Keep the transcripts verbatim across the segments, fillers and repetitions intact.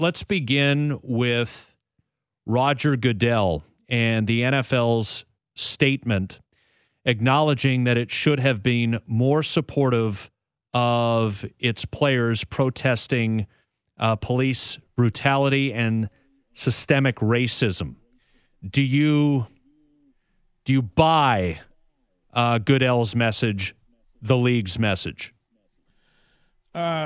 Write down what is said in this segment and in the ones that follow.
Let's begin with Roger Goodell and the N F L's statement acknowledging that it should have been more supportive of its players protesting uh, police brutality and systemic racism. Do you do you buy uh, Goodell's message, the league's message? Uh,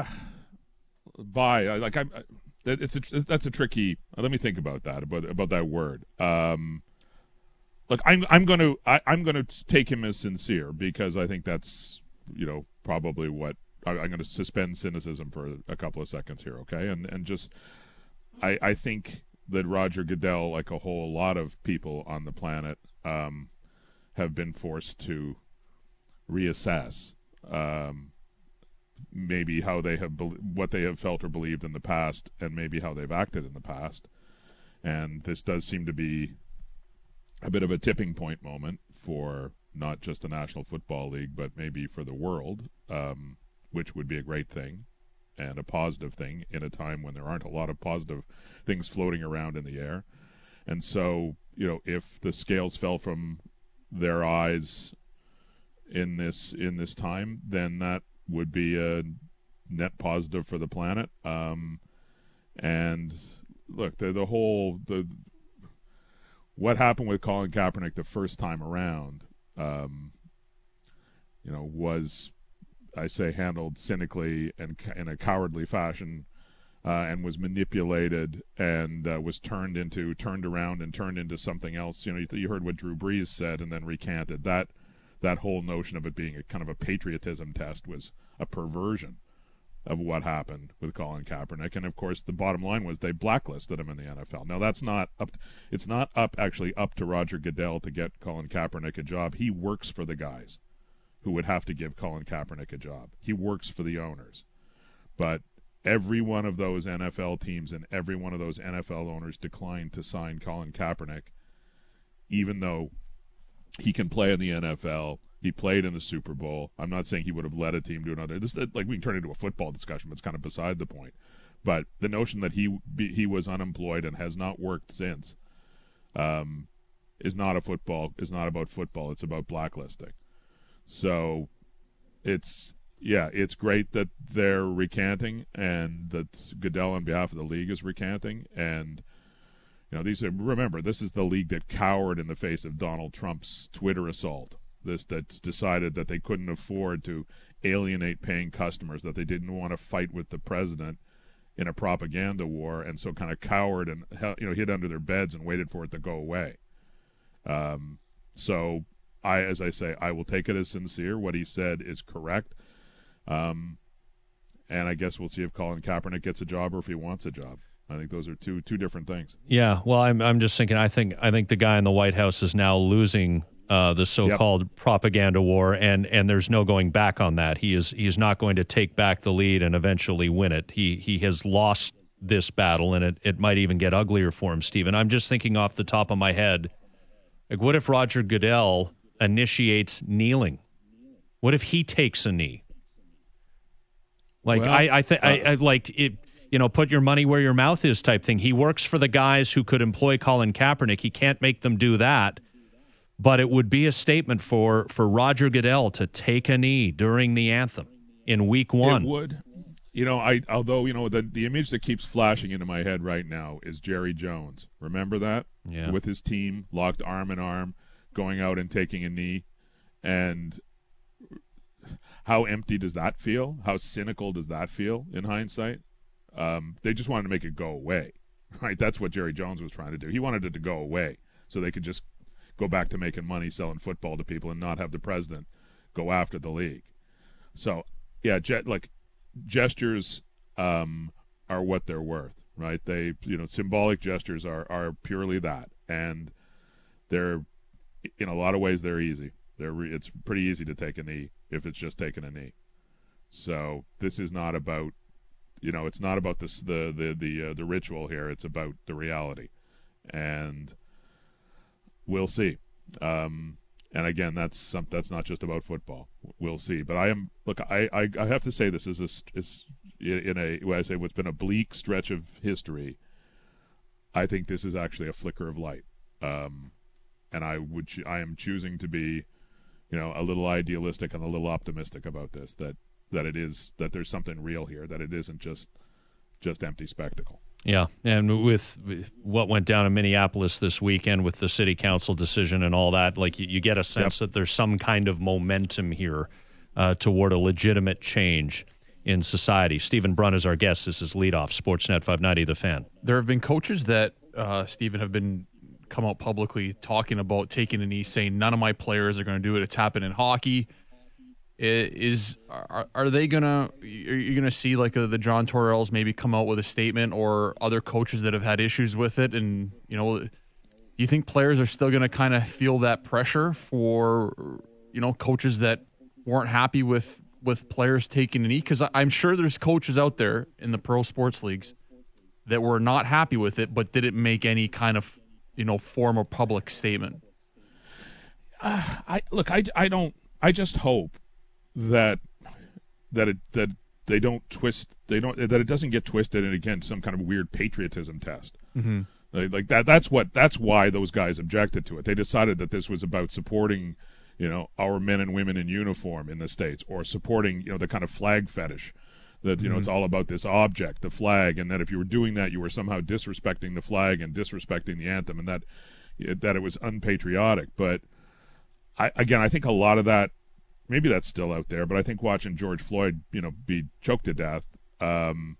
buy like I. It's a, that's a tricky. Let me think about that about about that word. Um, look, I'm I'm going to I'm going to take him as sincere because I think that's you know probably what I, I'm going to suspend cynicism for a couple of seconds here, okay? And and just I I think that Roger Goodell, like a whole lot of people on the planet, um, have been forced to reassess. Um, maybe how they have be- what they have felt or believed in the past, and maybe how they've acted in the past. And this does seem to be a bit of a tipping point moment for not just the National Football League, but maybe for the world, um, which would be a great thing and a positive thing in a time when there aren't a lot of positive things floating around in the air. And so, you know, if the scales fell from their eyes in this in this time, then that would be a net positive for the planet. Um, and look, the the whole the what happened with Colin Kaepernick the first time around, um, you know, was I say handled cynically and in a cowardly fashion, uh, and was manipulated and uh, was turned into turned around and turned into something else. You know, you, you heard what Drew Brees said and then recanted that. That whole notion of it being a kind of a patriotism test was a perversion of what happened with Colin Kaepernick. And of course, the bottom line was they blacklisted him in the N F L. Now that's not up. It's not up actually up to Roger Goodell to get Colin Kaepernick a job. He works for the guys who would have to give Colin Kaepernick a job. He works for the owners. But every one of those N F L teams and every one of those N F L owners declined to sign Colin Kaepernick, even though he can play in the N F L. He played in the Super Bowl. I'm not saying he would have led a team to another. This like we can turn it into a football discussion, but it's kind of beside the point. But the notion that he he was unemployed and has not worked since um, is not a football. Is not about football. It's about blacklisting. So it's yeah, it's great that they're recanting and that Goodell on behalf of the league is recanting. And you know, these are, remember, this is the league that cowered in the face of Donald Trump's Twitter assault. This that's decided that they couldn't afford to alienate paying customers, that they didn't want to fight with the president in a propaganda war, and so kind of cowered and you know hid under their beds and waited for it to go away. Um, so I, as I say, I will take it as sincere. What he said is correct. Um, and I guess we'll see if Colin Kaepernick gets a job or if he wants a job. I think those are two two different things. Yeah, well, I'm I'm just thinking. I think I think the guy in the White House is now losing uh, the so-called yep. propaganda war, and, and there's no going back on that. He is he is not going to take back the lead and eventually win it. He he has lost this battle, and it, it might even get uglier for him, Stephen. I'm just thinking off the top of my head, like, what if Roger Goodell initiates kneeling? What if he takes a knee? Like well, I I think uh, I, I like it. You know, put your money where your mouth is type thing. He works for the guys who could employ Colin Kaepernick. He can't make them do that. But it would be a statement for, for Roger Goodell to take a knee during the anthem in week one. It would. You know, I although, you know, the, the image that keeps flashing into my head right now is Jerry Jones. Remember that? Yeah. With his team, locked arm in arm, going out and taking a knee. And how empty does that feel? How cynical does that feel in hindsight? Um, they just wanted to make it go away, right? That's what Jerry Jones was trying to do. He wanted it to go away so they could just go back to making money selling football to people and not have the president go after the league. So, yeah, ge- like gestures um, are what they're worth, right? They, you know, symbolic gestures are, are purely that, and they're in a lot of ways they're easy. They're re- it's pretty easy to take a knee if it's just taking a knee. So this is not about. You know, it's not about this, the the the uh, the ritual here. It's about the reality, and we'll see. Um, and again, that's some, that's not just about football. We'll see. But I am look. I, I, I have to say this is a, is in a, when I say what's been a bleak stretch of history, I think this is actually a flicker of light. Um, and I would, I am choosing to be, you know, a little idealistic and a little optimistic about this, that, that it is, that there's something real here, that it isn't just, just empty spectacle. Yeah, and with what went down in Minneapolis this weekend with the city council decision and all that, like you, you get a sense yep. that there's some kind of momentum here uh, toward a legitimate change in society. Stephen Brun is our guest. This is Leadoff, Sportsnet five ninety, The Fan. There have been coaches that, uh, Stephen, have been come out publicly talking about taking a knee, saying none of my players are going to do it. It's happened in hockey. Is are, are they gonna? Are you gonna see like a, the John Torells maybe come out with a statement, or other coaches that have had issues with it? And you know, do you think players are still gonna kind of feel that pressure for you know coaches that weren't happy with with players taking a knee? Because I'm sure there's coaches out there in the pro sports leagues that were not happy with it, but didn't make any kind of you know form or public statement. Uh, I look, I I don't. I just hope that that it that they don't twist they don't that it doesn't get twisted and again some kind of weird patriotism test. Mm-hmm. like, like that that's what that's why those guys objected to it. They decided that this was about supporting you know our men and women in uniform in the States, or supporting you know the kind of flag fetish that you know mm-hmm. it's all about this object, the flag, and that if you were doing that you were somehow disrespecting the flag and disrespecting the anthem, and that that it was unpatriotic. But I again I think a lot of that, maybe that's still out there, but I think watching George Floyd, you know, be choked to death, um,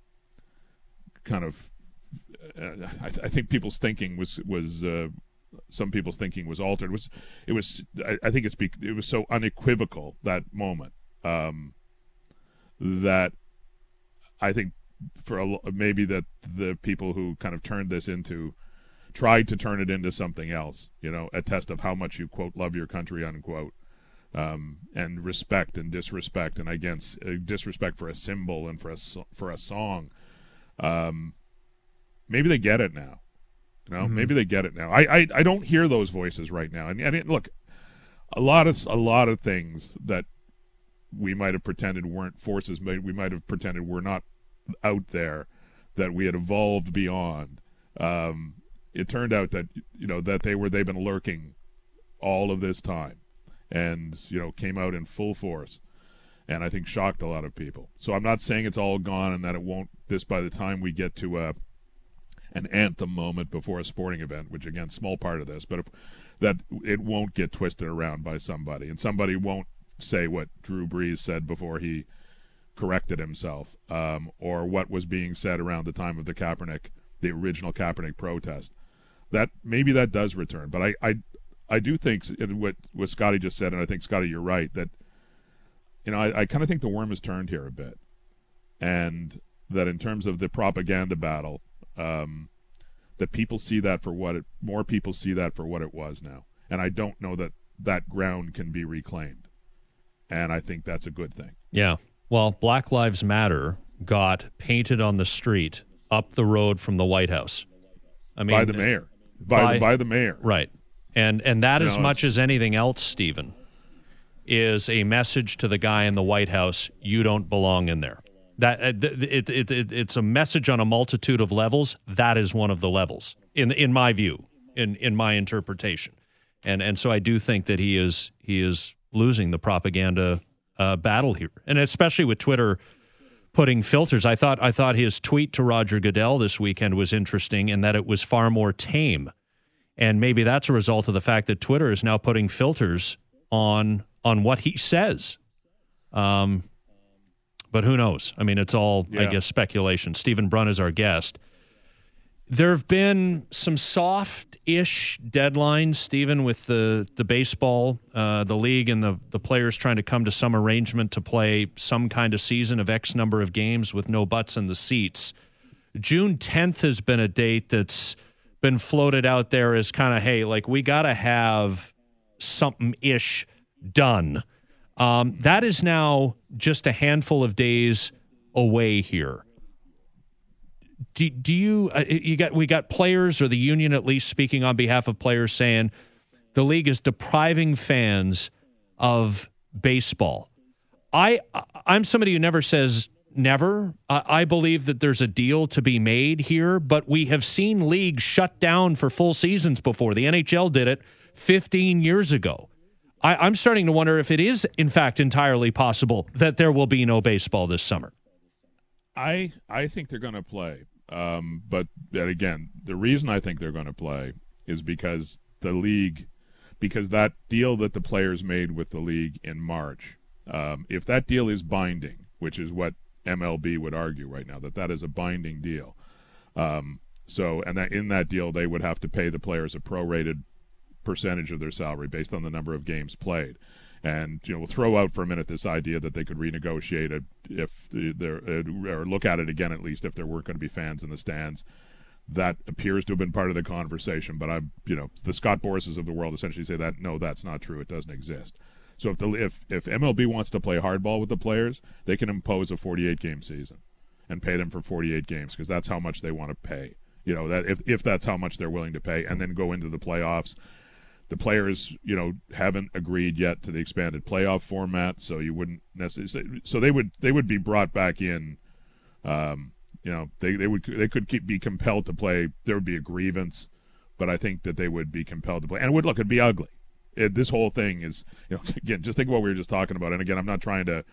kind of, uh, I, th- I think people's thinking was was uh, some people's thinking was altered. It was it was I, I think it's be- it was so unequivocal, that moment, um, that I think for a, maybe that the people who kind of turned this into tried to turn it into something else, you know, a test of how much you quote love your country unquote. Um, and respect and disrespect, and again, uh, disrespect for a symbol and for a for a song. Um, maybe they get it now. You know, mm-hmm. maybe they get it now. I, I I don't hear those voices right now. And, and it, look, a lot of a lot of things that we might have pretended weren't forces, we might have pretended were not out there, that we had evolved beyond. Um, it turned out that you know that they were they've been lurking all of this time. And, you know, came out in full force, and I think shocked a lot of people. So I'm not saying it's all gone and that it won't, this by the time we get to a, an anthem moment before a sporting event, which, again, small part of this, but if, that it won't get twisted around by somebody, and somebody won't say what Drew Brees said before he corrected himself, um, or what was being said around the time of the Kaepernick, the original Kaepernick protest. That, maybe that does return, but I, I I do think what what Scotty just said, and I think, Scotty, you're right, that, you know, I, I kind of think the worm has turned here a bit. And that in terms of the propaganda battle, um, that people see that for what it, more people see that for what it was now. And I don't know that that ground can be reclaimed. And I think that's a good thing. Yeah. Well, Black Lives Matter got painted on the street up the road from the White House. I mean, by the mayor. By, by, the, by the mayor. Right. And and that, you as know, much as anything else, Stephen, is a message to the guy in the White House: you don't belong in there. That it, it, it, it's a message on a multitude of levels. That is one of the levels, in in my view, in in my interpretation. And and so I do think that he is he is losing the propaganda uh, battle here, and especially with Twitter putting filters. I thought I thought his tweet to Roger Goodell this weekend was interesting, in that it was far more tame. And maybe that's a result of the fact that Twitter is now putting filters on on what he says. Um, but who knows? I mean, it's all, yeah. I guess, speculation. Stephen Brun is our guest. There have been some soft-ish deadlines, Stephen, with the, the baseball, uh, the league, and the, the players trying to come to some arrangement to play some kind of season of X number of games with no butts in the seats. June tenth has been a date that's been floated out there as kind of, hey, like, we got to have something-ish done. Um, that is now just a handful of days away here. Do, do you, uh, you got, we got players, or the union at least speaking on behalf of players, saying the league is depriving fans of baseball. I, I'm somebody who never says never. Uh, I believe that there's a deal to be made here, but we have seen leagues shut down for full seasons before. The N H L did it fifteen years ago. I, I'm starting to wonder if it is, in fact, entirely possible that there will be no baseball this summer. I I think they're going to play. Um, but, but again, the reason I think they're going to play is because the league, because that deal that the players made with the league in March, um, if that deal is binding, which is what M L B would argue right now, that that is a binding deal. Um, so, and that in that deal, they would have to pay the players a prorated percentage of their salary based on the number of games played. And, you know, we'll throw out for a minute this idea that they could renegotiate it if they're, or look at it again, at least, if there weren't going to be fans in the stands. That appears to have been part of the conversation, but I'm, you know, the Scott Borses of the world essentially say that, no, that's not true. It doesn't exist. So if the if, if M L B wants to play hardball with the players, they can impose a forty-eight game season and pay them for forty-eight games because that's how much they want to pay. You know, that if if that's how much they're willing to pay, and then go into the playoffs. The players, you know, haven't agreed yet to the expanded playoff format, so you wouldn't necessarily. So they would they would be brought back in. Um, you know, they, they would they could keep, be compelled to play. There would be a grievance, but I think that they would be compelled to play, and it would look it'd be ugly. It, this whole thing is, you know, again, just think of what we were just talking about. And again, I'm not trying to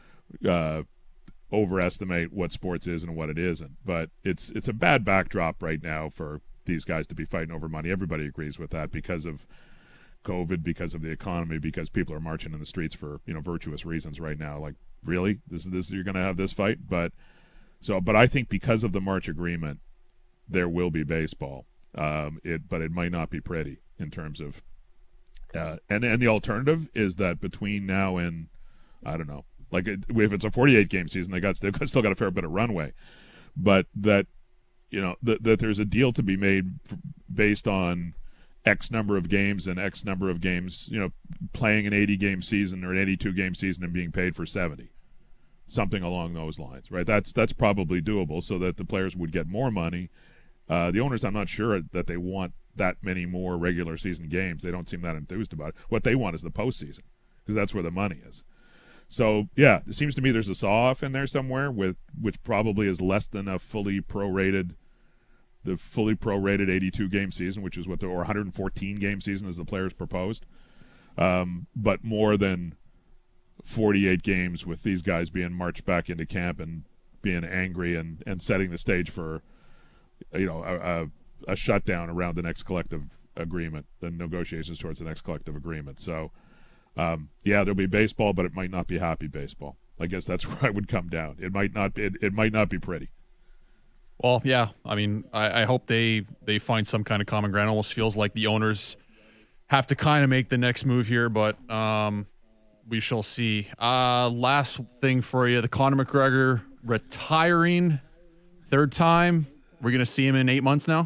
uh, overestimate what sports is and what it isn't, but it's it's a bad backdrop right now for these guys to be fighting over money. Everybody agrees with that because of COVID, because of the economy, because people are marching in the streets for, you know, virtuous reasons right now. Like, really, this is this you're going to have this fight? But so, but I think because of the March agreement, there will be baseball. Um, it, but it might not be pretty in terms of, uh, and and the alternative is that between now and I don't know, like it, if it's a forty-eight game season, they got they've still got a fair bit of runway, but that. You know, that, that there's a deal to be made f- based on X number of games and X number of games, you know, playing an eighty game season or an eighty-two game season and being paid for seventy. Something along those lines, right? That's that's probably doable so that the players would get more money. Uh, the owners, I'm not sure that they want that many more regular season games. They don't seem that enthused about it. What they want is the postseason because that's where the money is. So, yeah, it seems to me there's a saw-off in there somewhere with which probably is less than a fully prorated the fully prorated eighty-two game season, which is what the or one hundred fourteen game season as the players proposed, um, but more than forty-eight games with these guys being marched back into camp and being angry and, and setting the stage for, you know, a, a, a shutdown around the next collective agreement, the negotiations towards the next collective agreement. So, um, yeah, there'll be baseball, but it might not be happy baseball. I guess that's where I would come down. It might not. It, it might not be pretty. Well, yeah. I mean, I, I hope they, they find some kind of common ground. It almost feels like the owners have to kind of make the next move here, but um, we shall see. Uh, last thing for you, the Conor McGregor retiring third time. We're going to see him in eight months now.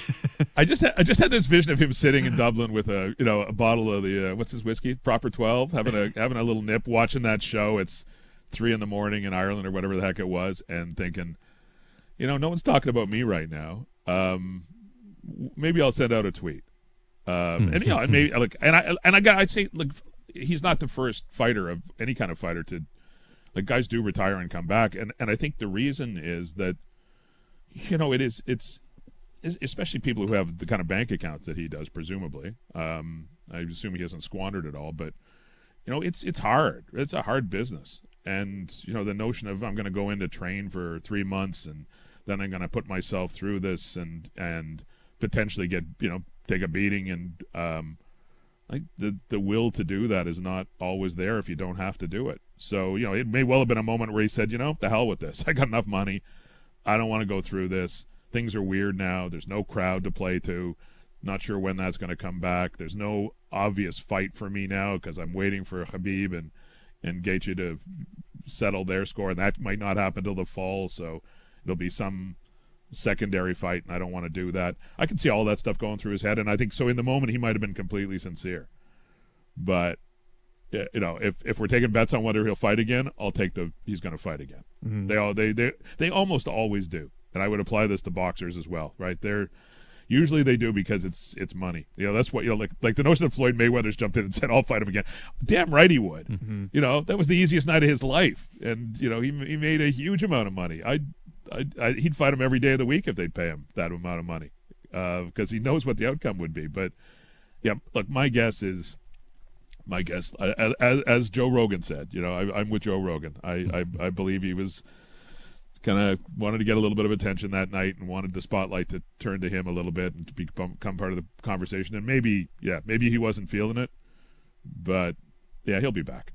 I just had, I just had this vision of him sitting in Dublin with a you know a bottle of the uh, what's his whiskey, Proper twelve, having a having a little nip, watching that show. It's three in the morning in Ireland or whatever the heck it was, and thinking, you know, no one's talking about me right now. Um, maybe I'll send out a tweet. Um, and you know, maybe like, and I and I got I'd say like he's not the first fighter of any kind of fighter to like guys do retire and come back, and and I think the reason is that you know it is it's. especially people who have the kind of bank accounts that he does, presumably. Um, I assume he hasn't squandered it all, but you know, it's it's hard. It's a hard business, and you know, the notion of I'm going to go in to train for three months and then I'm going to put myself through this and and potentially get you know take a beating, and um, like the the will to do that is not always there if you don't have to do it. So you know, it may well have been a moment where he said, you know, the hell with this. I got enough money. I don't want to go through this. Things are weird now. There's no crowd to play to. Not sure when that's going to come back. There's no obvious fight for me now because I'm waiting for Khabib and, and Gaethje to settle their score, and that might not happen till the fall, so it'll be some secondary fight, and I don't want to do that. I can see all that stuff going through his head, and I think so in the moment he might have been completely sincere. But, you know, if if we're taking bets on whether he'll fight again, I'll take the he's going to fight again. Mm-hmm. They all they, they they almost always do. And I would apply this to boxers as well, right? They're, Usually they do because it's it's money. You know, that's what, you know, like like the notion that Floyd Mayweather's jumped in and said, I'll fight him again. Damn right he would. Mm-hmm. You know, that was the easiest night of his life. And, you know, he he made a huge amount of money. I, I, I he'd fight him every day of the week if they'd pay him that amount of money. Because uh, he knows what the outcome would be. But, yeah, look, my guess is, my guess, as, as, as Joe Rogan said, you know, I, I'm with Joe Rogan. I, I, I believe he was kind of wanted to get a little bit of attention that night and wanted the spotlight to turn to him a little bit and to become part of the conversation. And maybe, yeah, maybe he wasn't feeling it. But, yeah, he'll be back.